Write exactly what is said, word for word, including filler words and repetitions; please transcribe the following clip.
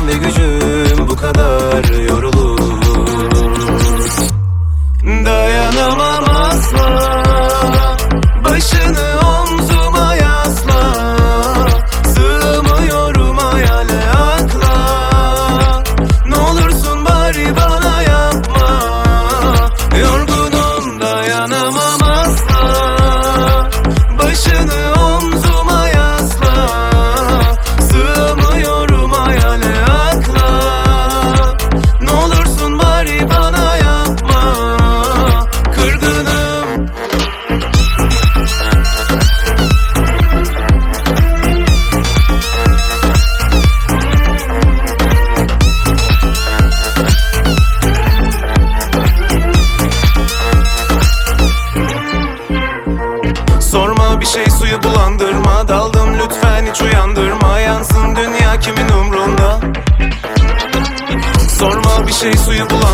ne gücüm bu kadar yorulur. Dayanamam asla, başını omzuma yasla. Sığmıyorum hayale akla. Ne olursun bari bana yapma. Yorgunum, dayanamam asla. Başını omzuma yasla. Sığmıyorum hayale akla. Ne olursun bari bana yapma. Kırgınım. Sorma bir şey, suyu bulandırma. Daldım lütfen, hiç uyandırma. Yansın dünya, kimin umrunda. Sorma bir şey, suyu bulandırma.